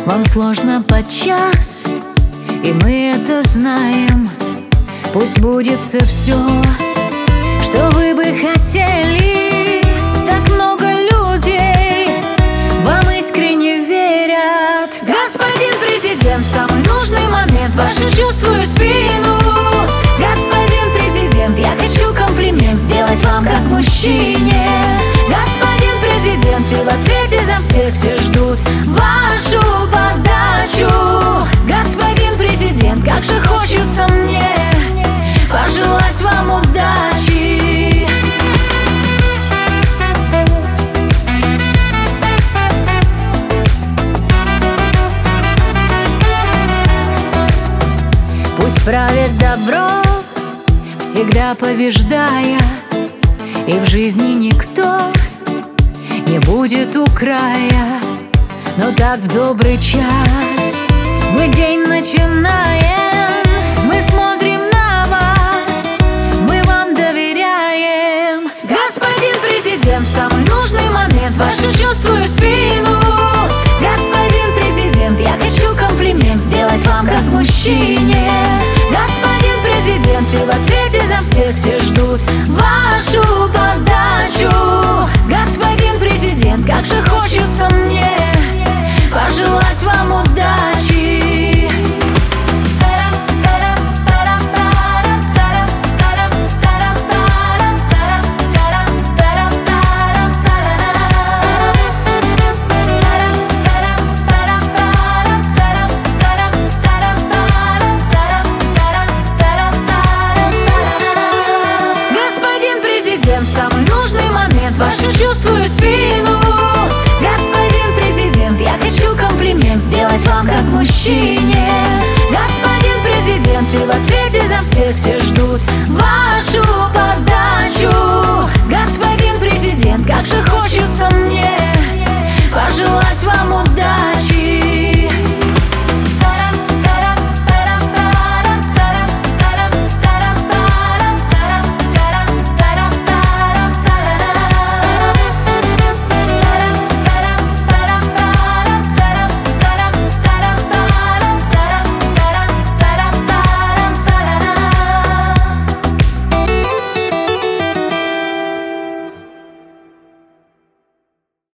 Вам сложно подчас, и мы это знаем. Пусть сбудется все, что вы бы хотели. Так много людей вам искренне верят. Господин президент, в самый нужный момент вашу чувствую спину. Господин президент, я хочу комплимент сделать вам как мужчине. Господин президент, и в ответе за всех все ждут вашу подачу. Господин президент, как же хочется мне пожелать вам удачи. Пусть правит добро, всегда побеждая, и в жизни никто не будет у края. Но так в добрый час мы день начинаем. Мы смотрим на вас, мы вам доверяем. Господин президент, в самый нужный момент вашу чувствую спину. Господин президент, я хочу комплимент сделать вам как мужчине. Господин президент, и в ответе за всех все ждут вашу подачу. Господин президент, как же хочется мне пожелать вам удачи. В самый нужный момент вашу чувствую спину. Господин президент, я хочу комплимент сделать вам как мужчине.